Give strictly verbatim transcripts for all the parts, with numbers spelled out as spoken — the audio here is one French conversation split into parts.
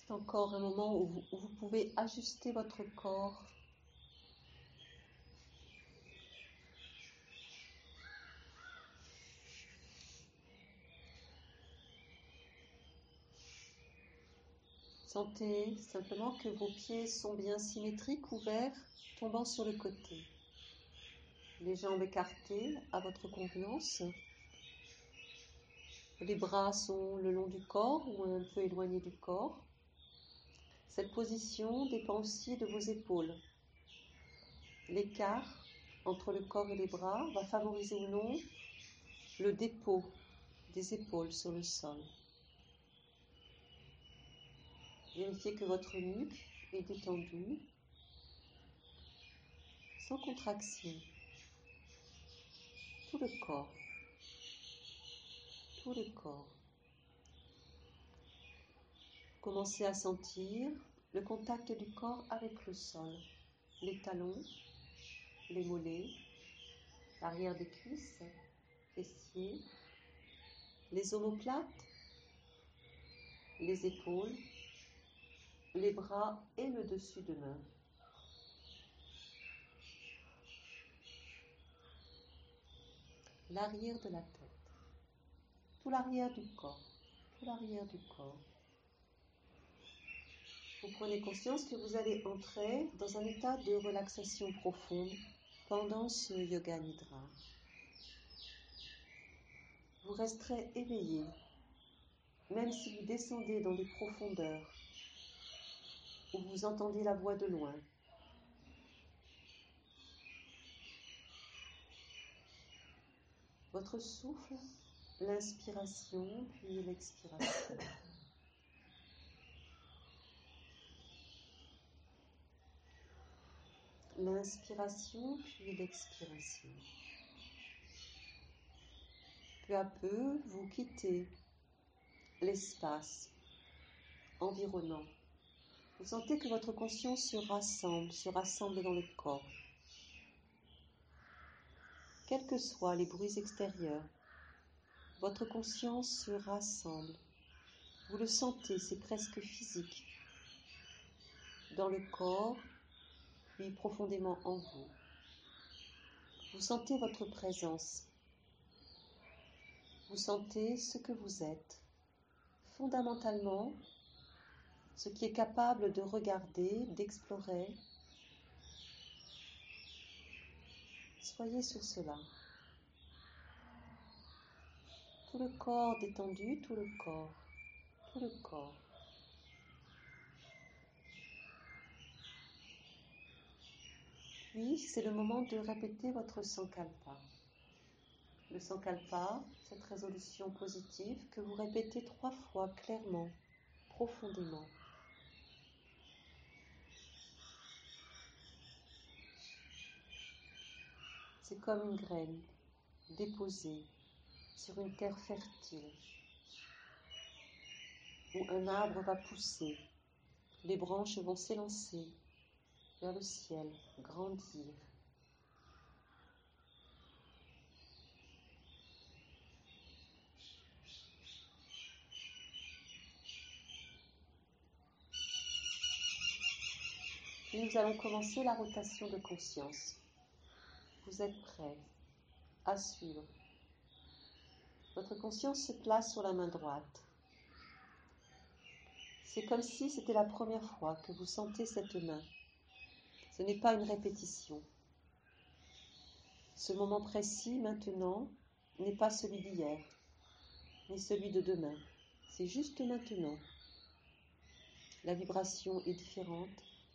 Juste encore un moment où vous, où vous pouvez ajuster votre corps. Sentez simplement que vos pieds sont bien symétriques, ouverts, tombant sur le côté. Les jambes écartées à votre convenance. Les bras sont le long du corps ou un peu éloignés du corps. Cette position dépend aussi de vos épaules. L'écart entre le corps et les bras va favoriser ou non le dépôt des épaules sur le sol. Vérifiez que votre nuque est détendue, sans contraction. Tout le corps, tout le corps. Commencez à sentir le contact du corps avec le sol, les talons, les mollets, l'arrière des cuisses, fessiers, les omoplates, les épaules, les bras et le dessus de main. L'arrière de la tête, tout l'arrière du corps, tout l'arrière du corps. Vous prenez conscience que vous allez entrer dans un état de relaxation profonde pendant ce yoga nidra. Vous resterez éveillé, même si vous descendez dans des profondeurs où vous entendez la voix de loin. Votre souffle, l'inspiration puis l'expiration. L'inspiration puis l'expiration. Peu à peu, vous quittez l'espace environnant. Vous sentez que votre conscience se rassemble, se rassemble dans le corps. Quels que soient les bruits extérieurs, votre conscience se rassemble. Vous le sentez, c'est presque physique. Dans le corps, puis profondément en vous. Vous sentez votre présence. Vous sentez ce que vous êtes. Fondamentalement, ce qui est capable de regarder, d'explorer. Soyez sur cela. Tout le corps détendu, tout le corps, tout le corps. Puis, c'est le moment de répéter votre sankalpa. Le sankalpa, cette résolution positive que vous répétez trois fois clairement, profondément. C'est comme une graine déposée sur une terre fertile où un arbre va pousser, les branches vont s'élancer vers le ciel, grandir. Et nous allons commencer la rotation de conscience. Vous êtes prêts à suivre. Votre conscience se place sur la main droite. C'est comme si c'était la première fois que vous sentez cette main. Ce n'est pas une répétition. Ce moment précis, maintenant, n'est pas celui d'hier, ni celui de demain. C'est juste maintenant. La vibration est différente.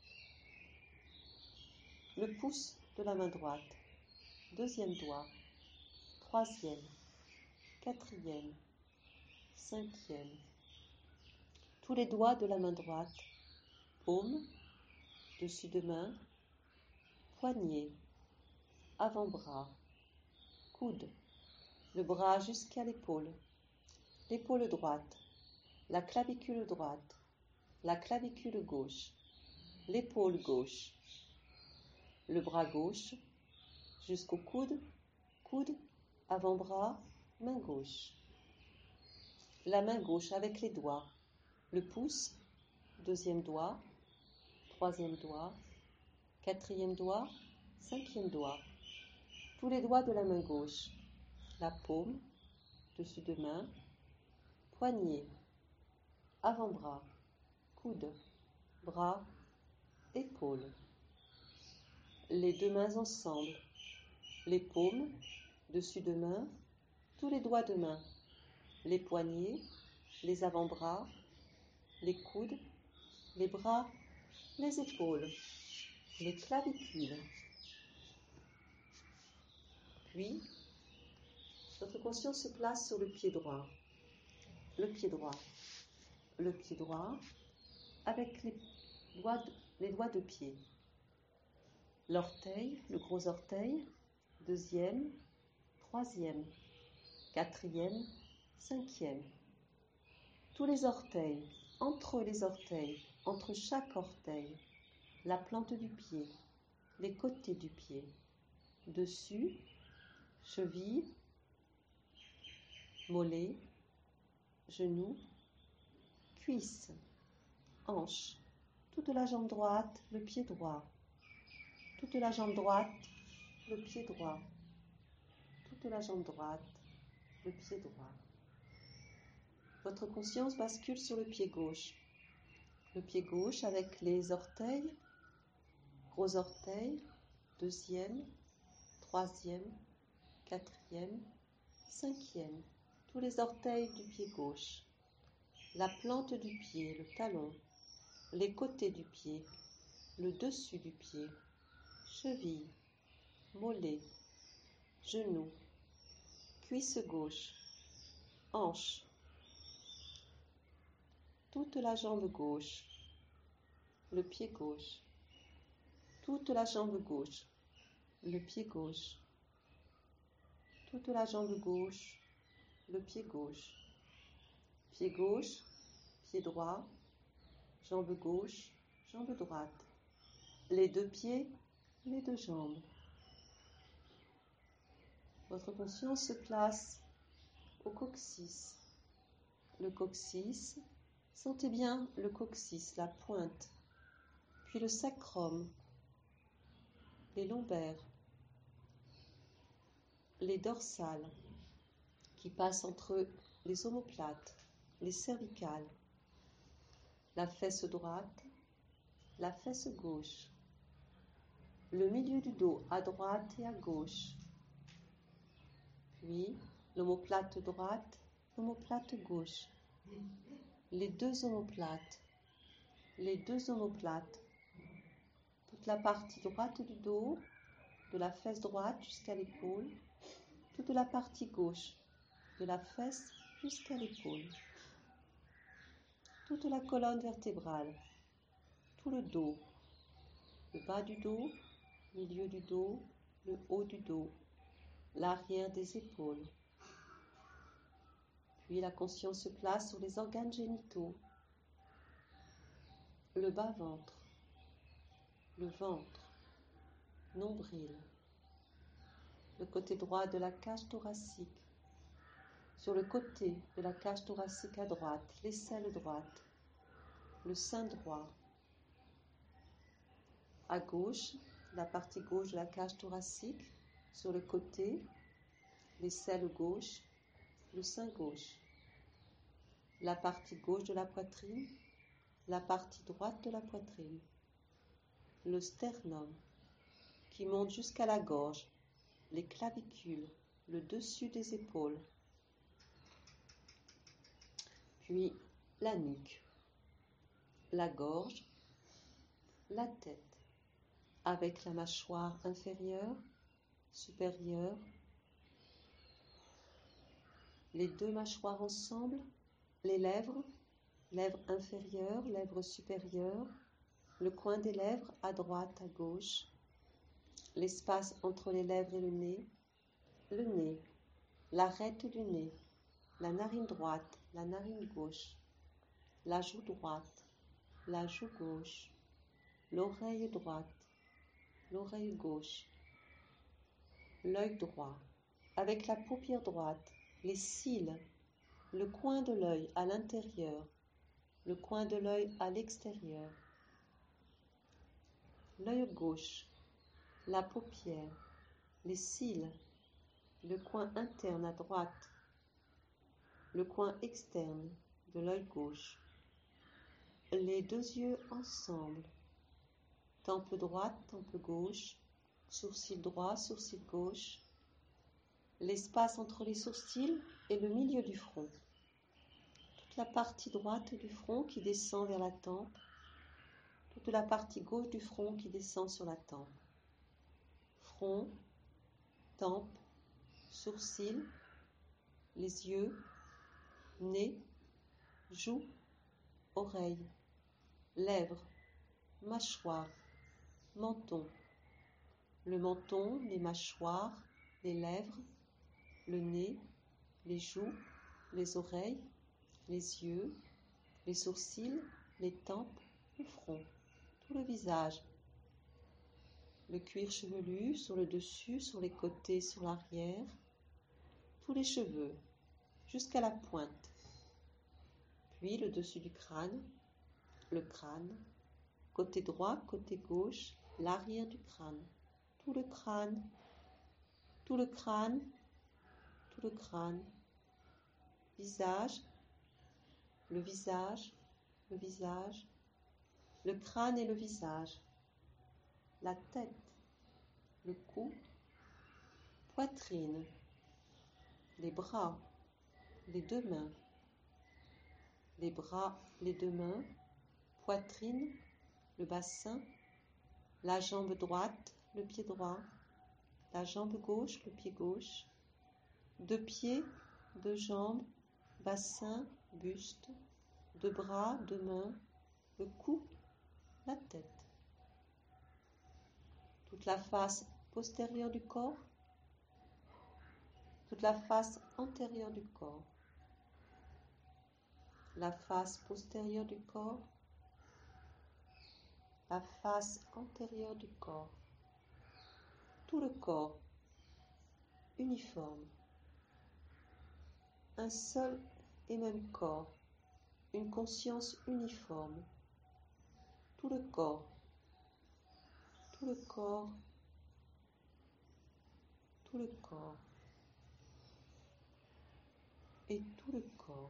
Le pouce de la main droite, deuxième doigt, troisième, quatrième, cinquième. Tous les doigts de la main droite, paume, dessus de main, poignet, avant-bras, coude, le bras jusqu'à l'épaule, l'épaule droite, la clavicule droite, la clavicule gauche, l'épaule gauche, le bras gauche, jusqu'au coude, coude, avant-bras, main gauche. La main gauche avec les doigts, le pouce, deuxième doigt, troisième doigt, quatrième doigt, cinquième doigt. Tous les doigts de la main gauche, la paume, dessus de main, poignet, avant-bras, coude, bras, épaules. Les deux mains ensemble, les paumes, dessus de main, tous les doigts de main, les poignets, les avant-bras, les coudes, les bras, les épaules, les clavicules. Puis, notre conscience se place sur le pied droit, le pied droit, le pied droit, avec les doigts de, les doigts de pied. L'orteil, le gros orteil, deuxième, troisième, quatrième, cinquième. Tous les orteils, entre les orteils, entre chaque orteil, la plante du pied, les côtés du pied, dessus, cheville, mollet, genou, cuisse, hanche, toute la jambe droite, le pied droit, toute la jambe droite, le pied droit, toute la jambe droite, le pied droit. Votre conscience bascule sur le pied gauche. Le pied gauche avec les orteils, gros orteil, deuxième, troisième, quatrième, cinquième. Tous les orteils du pied gauche. La plante du pied, le talon, les côtés du pied, le dessus du pied, cheville, mollet, genou, cuisse gauche, hanche, toute la jambe gauche, le pied gauche, toute la jambe gauche, le pied gauche, toute la jambe gauche, le pied gauche, pied gauche, pied droit, jambe gauche, jambe droite, les deux pieds, les deux jambes. Votre conscience se place au coccyx. Le coccyx, sentez bien le coccyx, la pointe, puis le sacrum, les lombaires, les dorsales qui passent entre les omoplates, les cervicales, la fesse droite, la fesse gauche, le milieu du dos à droite et à gauche, puis l'omoplate droite, l'omoplate gauche, les deux omoplates, les deux omoplates, toute la partie droite du dos, de la fesse droite jusqu'à l'épaule, toute la partie gauche, de la fesse jusqu'à l'épaule, toute la colonne vertébrale, tout le dos, le bas du dos, milieu du dos, le haut du dos, l'arrière des épaules. Puis la conscience se place sur les organes génitaux, le bas-ventre, le ventre, nombril, le côté droit de la cage thoracique, sur le côté de la cage thoracique à droite, l'aisselle droite, le sein droit. À gauche, la partie gauche de la cage thoracique, sur le côté, l'aisselle gauche, le sein gauche. La partie gauche de la poitrine, la partie droite de la poitrine. Le sternum, qui monte jusqu'à la gorge, les clavicules, le dessus des épaules. Puis la nuque, la gorge, la tête, avec la mâchoire inférieure, supérieure, les deux mâchoires ensemble, les lèvres, lèvres inférieures, lèvres supérieures, le coin des lèvres à droite, à gauche, l'espace entre les lèvres et le nez, le nez, l'arête du nez, la narine droite, la narine gauche, la joue droite, la joue gauche, l'oreille droite, l'oreille gauche, l'œil droit, avec la paupière droite, les cils, le coin de l'œil à l'intérieur, le coin de l'œil à l'extérieur, l'œil gauche, la paupière, les cils, le coin interne à droite, le coin externe de l'œil gauche, les deux yeux ensemble, tempe droite, tempe gauche, sourcil droit, sourcil gauche, l'espace entre les sourcils et le milieu du front, toute la partie droite du front qui descend vers la tempe, toute la partie gauche du front qui descend sur la tempe, front, tempe, sourcils, les yeux, nez, joues, oreilles, lèvres, mâchoire, menton, le menton, les mâchoires, les lèvres, le nez, les joues, les oreilles, les yeux, les sourcils, les tempes, le front, tout le visage, le cuir chevelu sur le dessus, sur les côtés, sur l'arrière, tous les cheveux, jusqu'à la pointe, puis le dessus du crâne, le crâne, côté droit, côté gauche, l'arrière du crâne, tout le crâne, tout le crâne, tout le crâne, visage, le visage, le visage, le crâne et le visage, la tête, le cou, poitrine, les bras, les deux mains, les bras, les deux mains, poitrine, le bassin, la jambe droite, le pied droit, la jambe gauche, le pied gauche, deux pieds, deux jambes, bassin, buste, deux bras, deux mains, le cou, la tête, toute la face postérieure du corps, toute la face antérieure du corps, la face postérieure du corps, la face antérieure du corps, tout le corps, uniforme, un seul et même corps, une conscience uniforme, tout le corps, tout le corps, tout le corps, et tout le corps.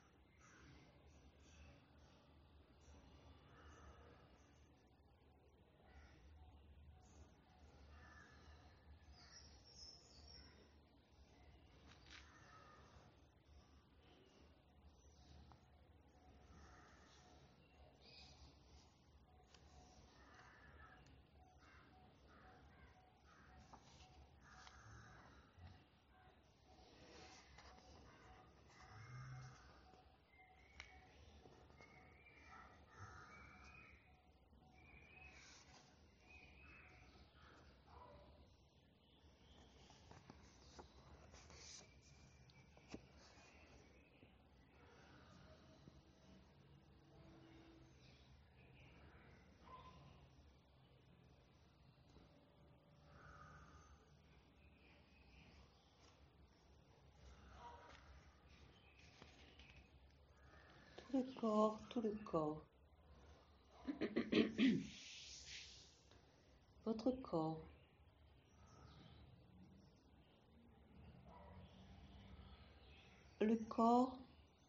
Tout le corps, tout le corps. Votre corps. Le corps,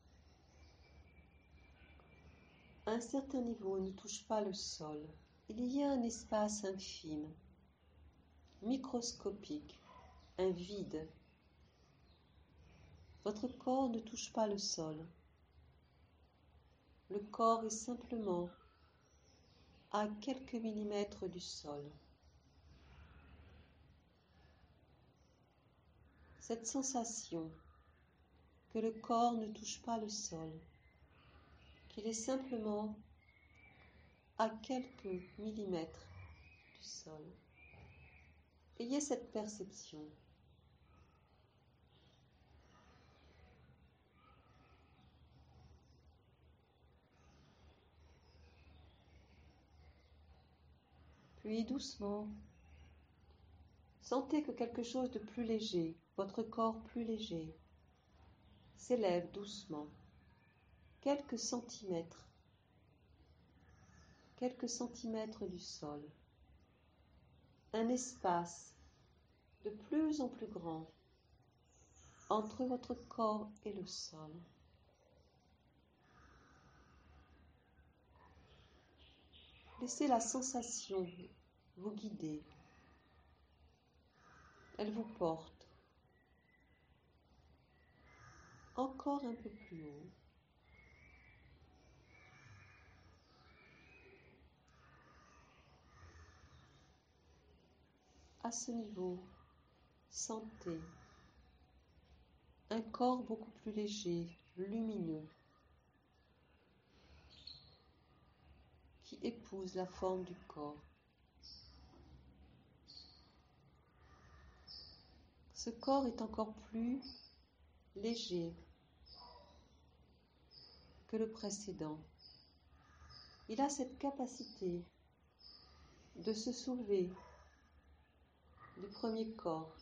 à un certain niveau, ne touche pas le sol. Il y a un espace infime, microscopique, un vide. Votre corps ne touche pas le sol. Le corps est simplement à quelques millimètres du sol. Cette sensation que le corps ne touche pas le sol, qu'il est simplement à quelques millimètres du sol. Ayez cette perception. Puis doucement, sentez que quelque chose de plus léger, votre corps plus léger, s'élève doucement, quelques centimètres quelques centimètres du sol, un espace de plus en plus grand entre votre corps et le sol. Laissez la sensation vous guider. Elle vous porte encore un peu plus haut. À ce niveau, sentez un corps beaucoup plus léger, lumineux, qui épouse la forme du corps. Ce corps est encore plus léger que le précédent. Il a cette capacité de se soulever du premier corps,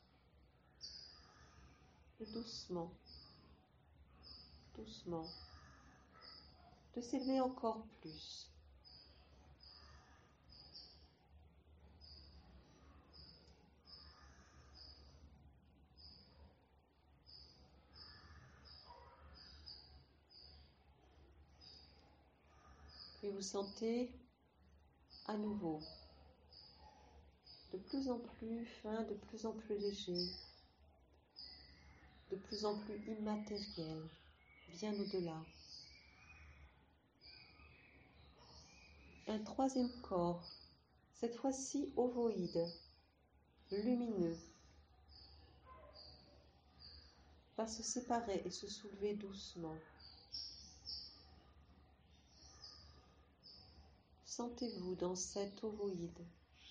et doucement, doucement, de s'élever encore plus. Puis vous sentez à nouveau de plus en plus fin, de plus en plus léger, de plus en plus immatériel, bien au-delà. Un troisième corps, cette fois-ci ovoïde, lumineux, va se séparer et se soulever doucement. Sentez-vous dans cet ovoïde.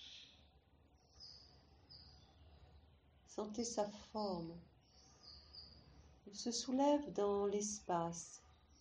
Sentez sa forme. Il se soulève dans l'espace.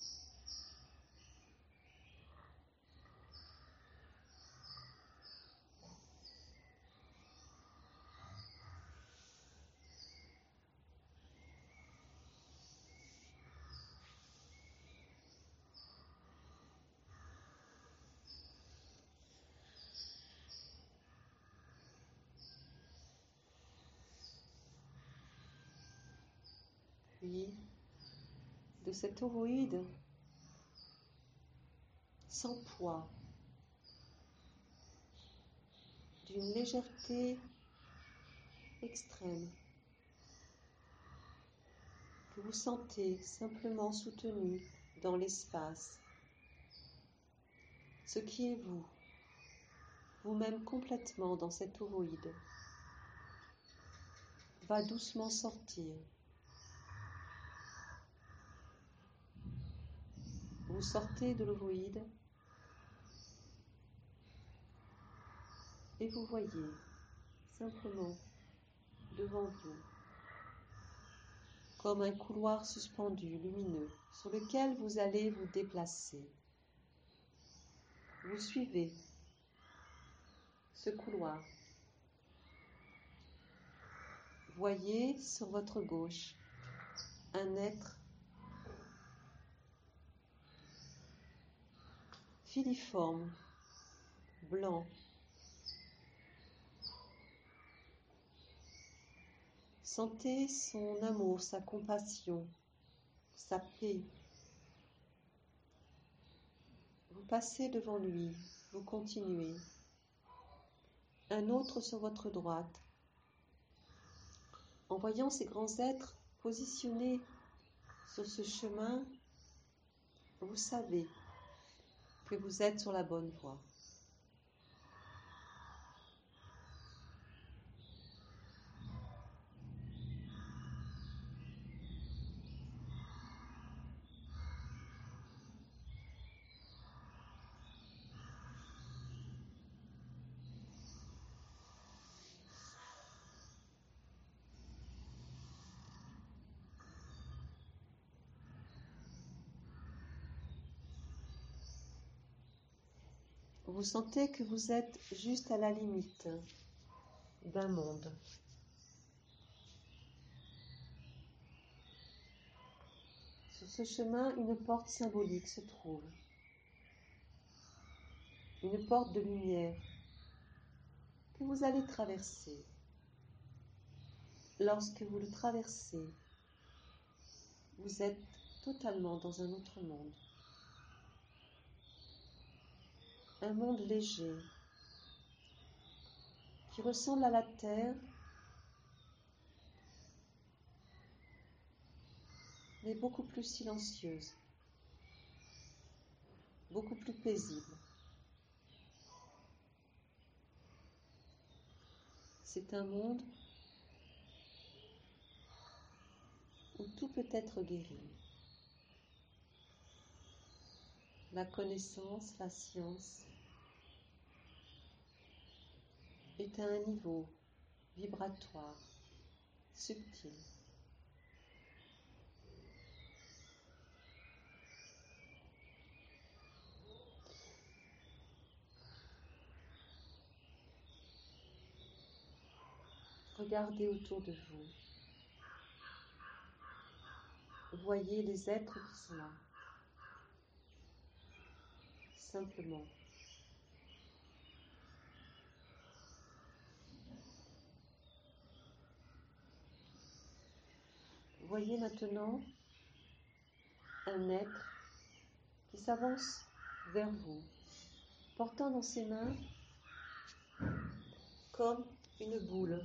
Puis, de cet ovoïde, sans poids, d'une légèreté extrême, que vous sentez simplement soutenu dans l'espace, ce qui est vous, vous-même complètement dans cet ovoïde, va doucement sortir. Vous sortez de l'ovoïde et vous voyez simplement devant vous comme un couloir suspendu, lumineux, sur lequel vous allez vous déplacer. Vous suivez ce couloir. Voyez sur votre gauche un être filiforme, blanc. Sentez son amour, sa compassion, sa paix. Vous passez devant lui, vous continuez. Un autre sur votre droite. En voyant ces grands êtres positionnés sur ce chemin, vous savez que vous êtes sur la bonne voie. Vous sentez que vous êtes juste à la limite d'un monde. Sur ce chemin, une porte symbolique se trouve. une porte de lumière que vous allez traverser. Lorsque vous le traversez, vous êtes totalement dans un autre monde. Un monde léger qui ressemble à la terre, mais beaucoup plus silencieuse, beaucoup plus paisible. C'est un monde où tout peut être guéri. La connaissance, la science est à un niveau vibratoire, subtil. Regardez autour de vous. Voyez les êtres qui sont là. Simplement. Voyez maintenant un être qui s'avance vers vous, portant dans ses mains comme une boule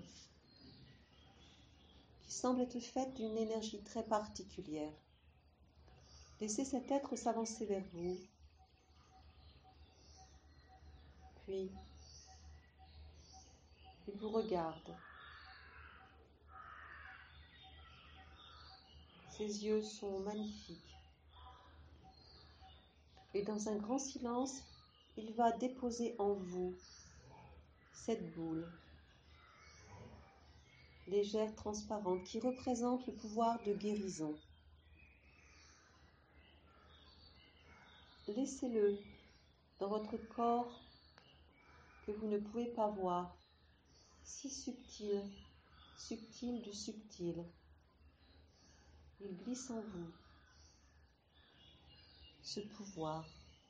qui semble être faite d'une énergie très particulière. Laissez cet être s'avancer vers vous, puis il vous regarde. Ses yeux sont magnifiques. Et dans un grand silence, il va déposer en vous cette boule, légère, transparente, qui représente le pouvoir de guérison. Laissez-le dans votre corps que vous ne pouvez pas voir, si subtil, subtil du subtil. Il glisse en vous ce pouvoir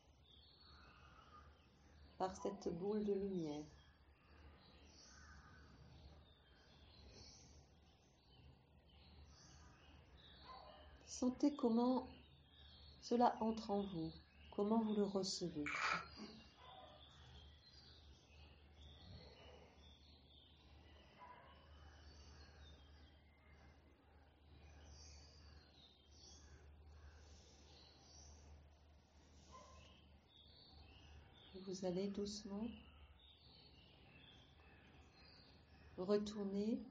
par cette boule de lumière. Sentez comment cela entre en vous, comment vous le recevez. Vous allez doucement retourner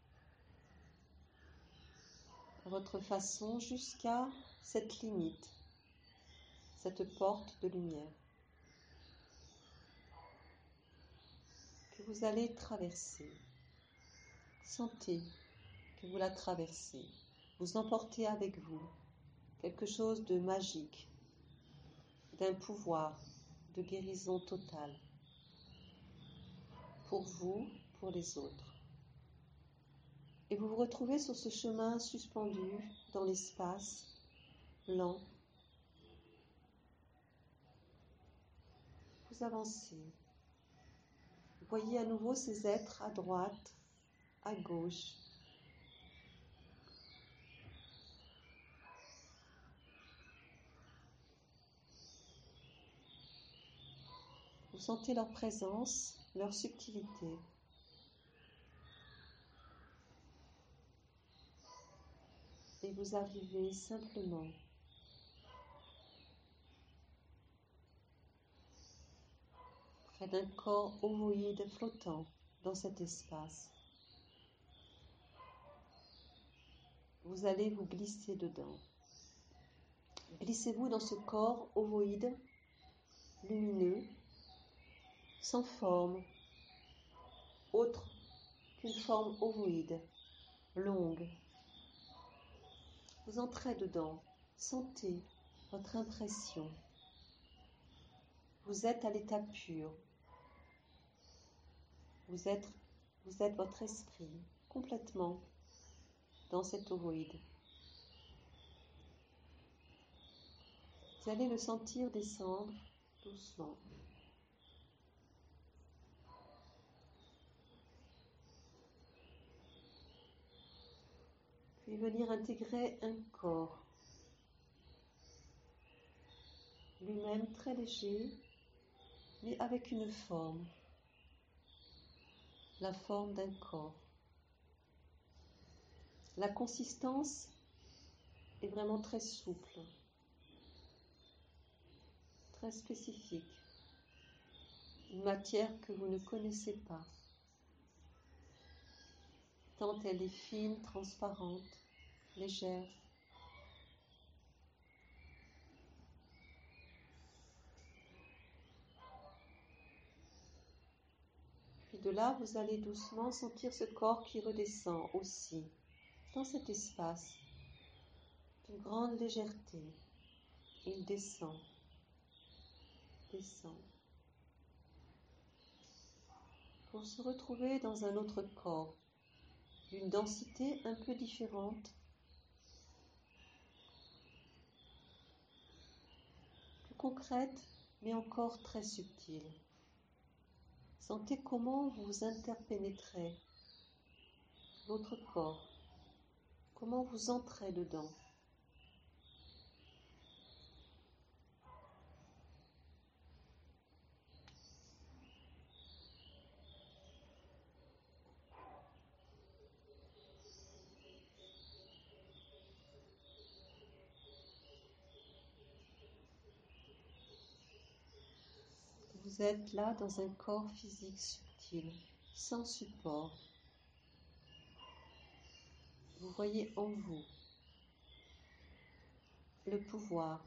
à votre façon jusqu'à cette limite, cette porte de lumière que vous allez traverser. Sentez que vous la traversez. Vous emportez avec vous quelque chose de magique, d'un pouvoir de guérison totale pour vous, pour les autres. Et vous vous retrouvez sur ce chemin suspendu dans l'espace, lent. Vous avancez. Vous voyez à nouveau ces êtres à droite, à gauche. Vous sentez leur présence, leur subtilité. Et vous arrivez simplement près d'un corps ovoïde flottant dans cet espace. Vous allez vous glisser dedans. Glissez-vous dans ce corps ovoïde, lumineux, sans forme, autre qu'une forme ovoïde, longue. Vous entrez dedans, sentez votre impression. Vous êtes à l'état pur. Vous êtes, vous êtes votre esprit complètement dans cet ovoïde. Vous allez le sentir descendre doucement. puis venir intégrer un corps, lui-même très léger, mais avec une forme, la forme d'un corps. La consistance est vraiment très souple, très spécifique, une matière que vous ne connaissez pas, tant elle est fine, transparente, légère. Puis de là, vous allez doucement sentir ce corps qui redescend aussi dans cet espace d'une grande légèreté. Il descend, descend, pour se retrouver dans un autre corps, d'une densité un peu différente, plus concrète, mais encore très subtile. Sentez comment vous interpénétrez votre corps, comment vous entrez dedans. Vous êtes là dans un corps physique subtil, sans support. Vous voyez en vous le pouvoir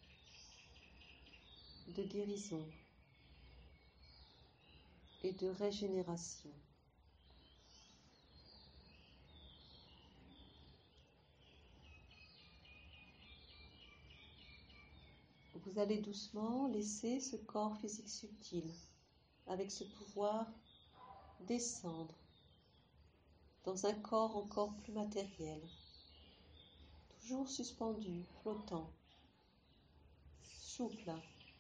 de guérison et de régénération. Vous allez doucement laisser ce corps physique subtil, avec ce pouvoir, descendre dans un corps encore plus matériel, toujours suspendu, flottant, souple,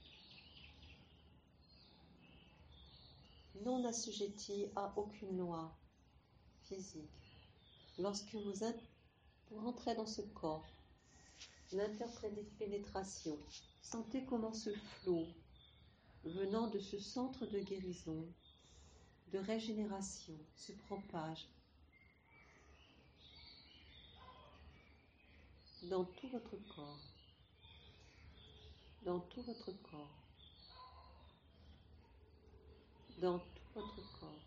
non assujetti à aucune loi physique. Lorsque vous, vous rentrez dans ce corps, l'interpénétration, sentez comment ce flot, venant de ce centre de guérison, de régénération, se propage dans tout votre corps, dans tout votre corps, dans tout votre corps.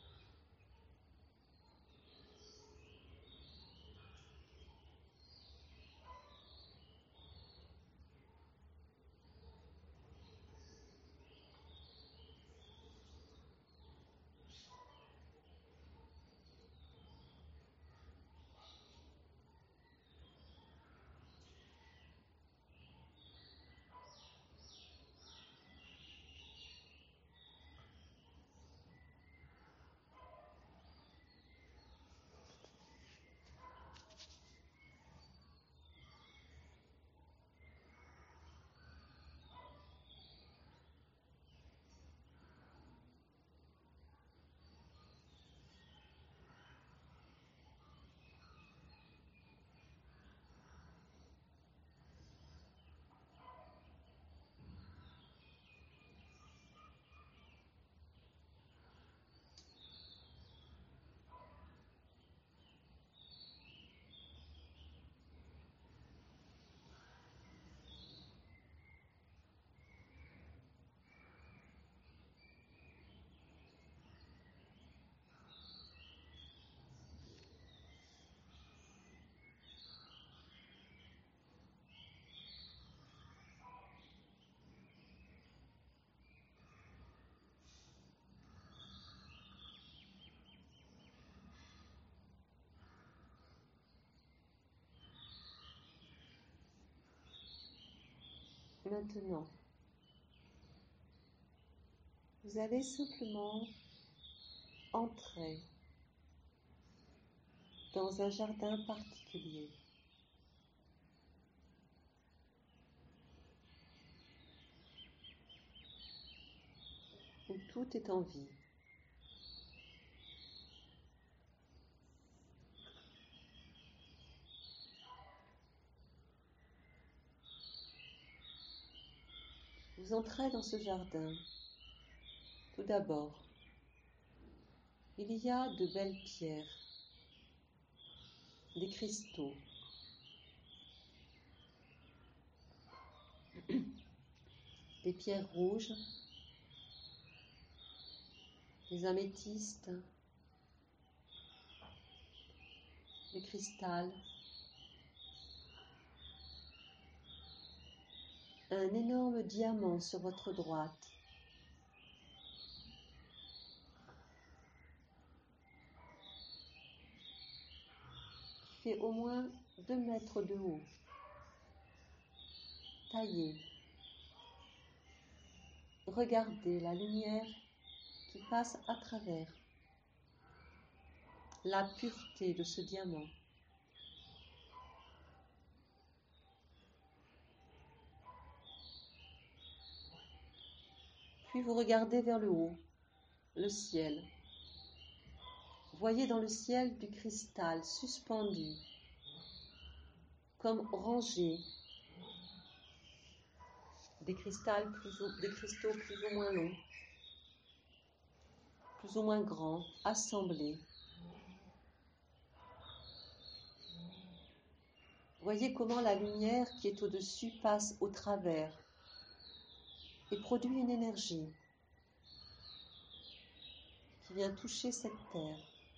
Maintenant, vous allez simplement entrer dans un jardin particulier. Où tout est en vie. Vous entrez dans ce jardin. Tout d'abord, il y a de belles pierres, des cristaux, des pierres rouges, des améthystes, des cristals, un énorme diamant sur votre droite. Qui fait au moins deux mètres de haut, taillé. Regardez la lumière qui passe à travers, la pureté de ce diamant. Puis vous regardez vers le haut, le ciel. Voyez dans le ciel du cristal suspendu, comme rangé, des, cristals plus ou, des cristaux plus ou moins longs, plus ou moins grands, assemblés. Voyez comment la lumière qui est au-dessus passe au travers et produit une énergie qui vient toucher cette terre.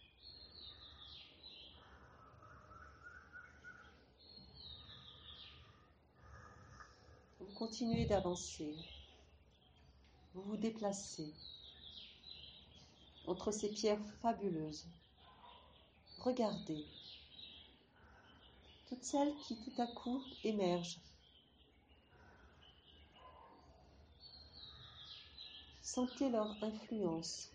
Vous continuez d'avancer, vous vous déplacez entre ces pierres fabuleuses. Regardez, toutes celles qui tout à coup émergent. Sentez leur influence.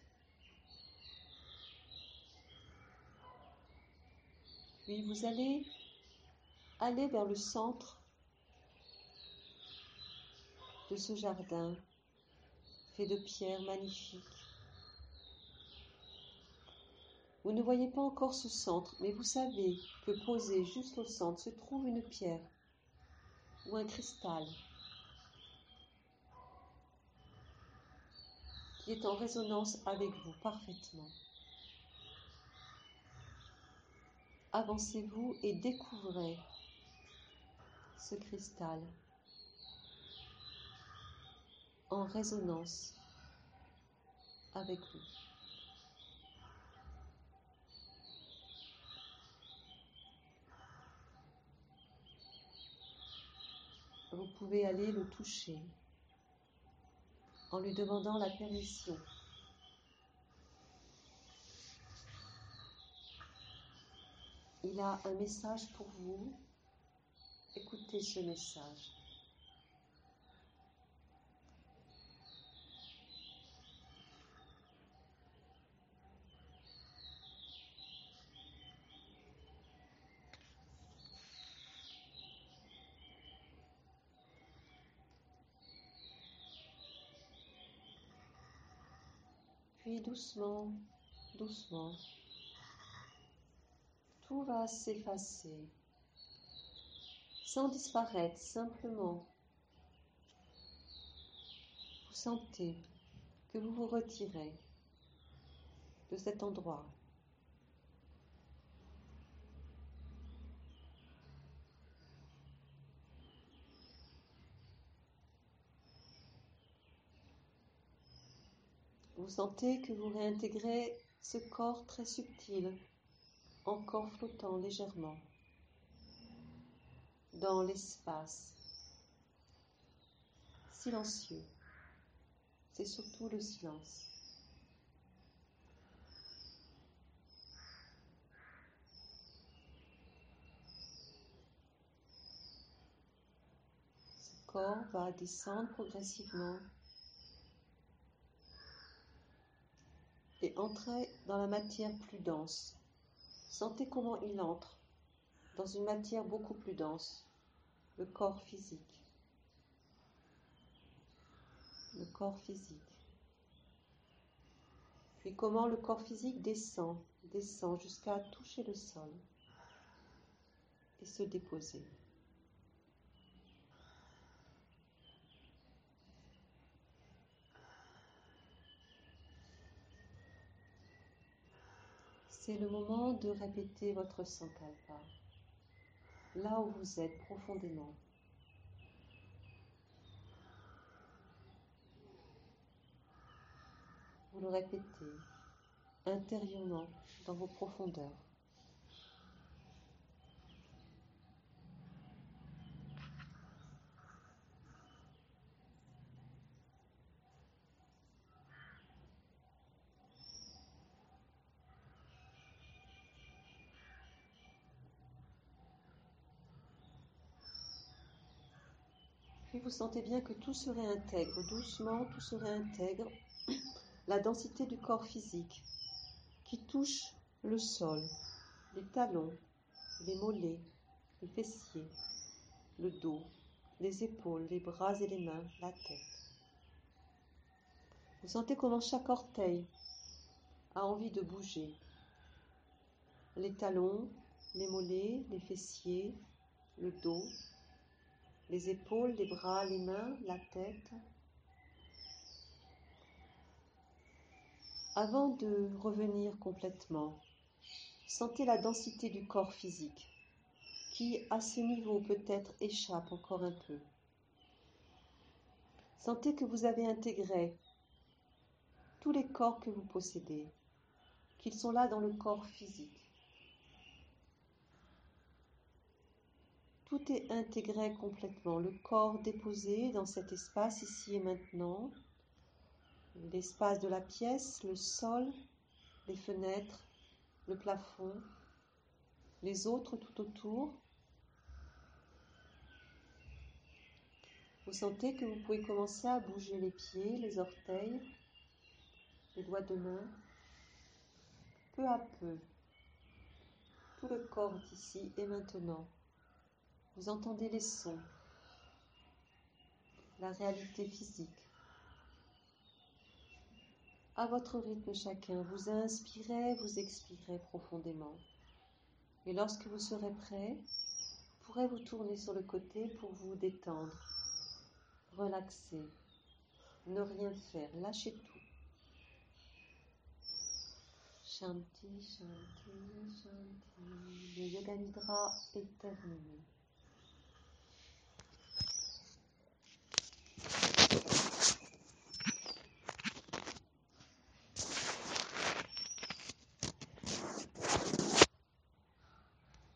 Puis vous allez aller vers le centre de ce jardin fait de pierres magnifiques. Vous ne voyez pas encore ce centre, mais vous savez que posé juste au centre se trouve une pierre ou un cristal qui est en résonance avec vous parfaitement. Avancez-vous et découvrez ce cristal en résonance avec vous. Vous pouvez aller le toucher en lui demandant la permission. Il a un message pour vous. Écoutez ce message. Puis doucement, doucement, tout va s'effacer, sans disparaître, simplement. Vous sentez que vous vous retirez de cet endroit. Vous sentez que vous réintégrez ce corps très subtil, encore flottant légèrement dans l'espace silencieux. C'est surtout le silence. Ce corps va descendre progressivement et entrer dans la matière plus dense. Sentez comment il entre dans une matière beaucoup plus dense, le corps physique. Le corps physique. Puis comment le corps physique descend, descend jusqu'à toucher le sol et se déposer. C'est le moment de répéter votre sankalpa, là où vous êtes profondément. Vous le répétez intérieurement dans vos profondeurs. Puis vous sentez bien que tout se réintègre, doucement tout se réintègre, la densité du corps physique qui touche le sol, les talons, les mollets, les fessiers, le dos, les épaules, les bras et les mains, la tête. Vous sentez comment chaque orteil a envie de bouger. Les talons, les mollets, les fessiers, le dos, les épaules, les bras, les mains, la tête. Avant de revenir complètement, sentez la densité du corps physique qui, à ce niveau, peut-être échappe encore un peu. Sentez que vous avez intégré tous les corps que vous possédez, qu'ils sont là dans le corps physique. Tout est intégré complètement, le corps déposé dans cet espace ici et maintenant, l'espace de la pièce, le sol, les fenêtres, le plafond, les autres tout autour. Vous sentez que vous pouvez commencer à bouger les pieds, les orteils, les doigts de main, peu à peu. Tout le corps d'ici et maintenant. Vous entendez les sons, la réalité physique. À votre rythme chacun, vous inspirez, vous expirez profondément. Et lorsque vous serez prêt, vous pourrez vous tourner sur le côté pour vous détendre, relaxer, ne rien faire, lâchez tout. Shanti, Shanti, Shanti. Le Yoga Nidra est terminé.